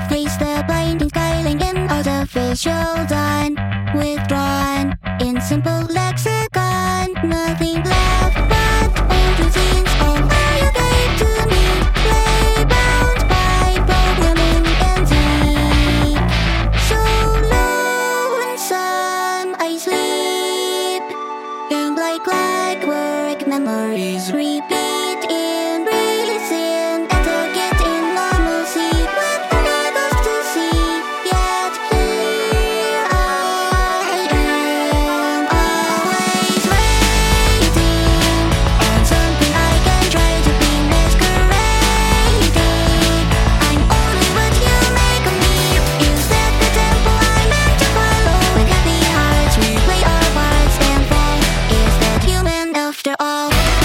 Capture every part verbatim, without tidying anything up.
Face the blinding skyline in artificial dawn. Withdrawn in simple lexicon. Nothing left but old routines. All are you gave to me. Play bound by programming and deep. So lonesome I sleep. And like clockwork memories repeat in reason. And to get in normalcy with others to see. Yet here I am, always waiting on something I can try to be masquerading. I'm only what you make of me. Is that the temple I meant to follow? With happy hearts we play our parts and fall. Is that human after all?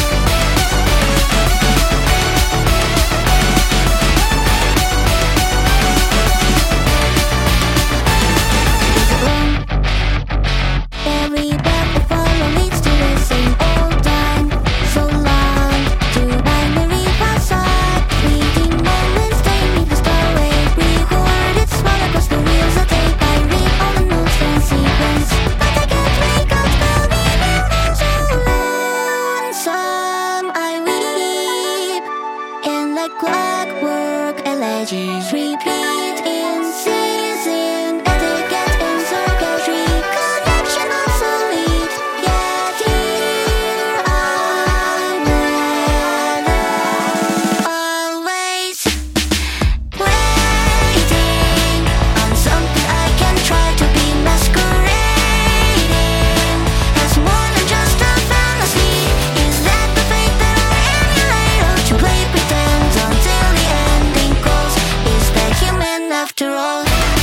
Every path I follow leads to the same old time. So long to binary facade. Fleeting moments take the starway. Record it small across the wheels of tape. I read all the notes and sequence, but I can't make out the meaning. So lonesome I weep, and like clockwork elegies repeat in season. Etiquette and circuitry, connection obsolete. Yet here I am, always waiting on something I can try to be masquerading as more than just a fantasy. Is that the fate that I emulate, or to play pretend until the ending calls? Is that human after all?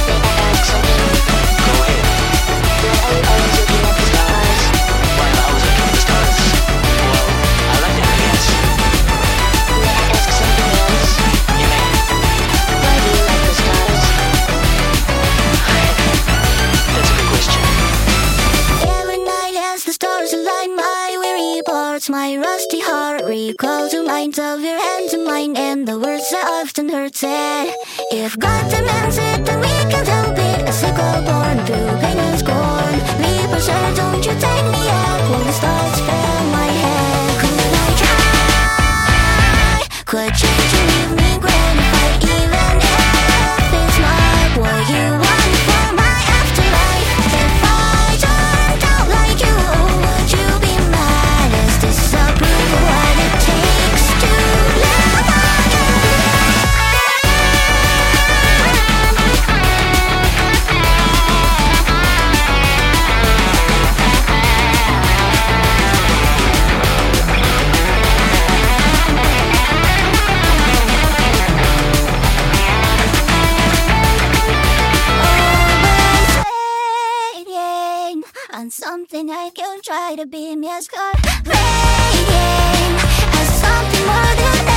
Every night as the stars align, my weary parts, my rusty heart recalls reminders of your hands in mine, and the words I often heard said, if God demands it, then we can't help it. A sickle born through pain and scorn. Leap or share, don't you take me out when the stars fill my head. Could I try? Could change and leave me gratified, even if it's not what you want for my afterlife? If I turned out like you, would you be mad as disapprove of what it takes to live on you? Always waiting on something I can try to be masquerading as something more than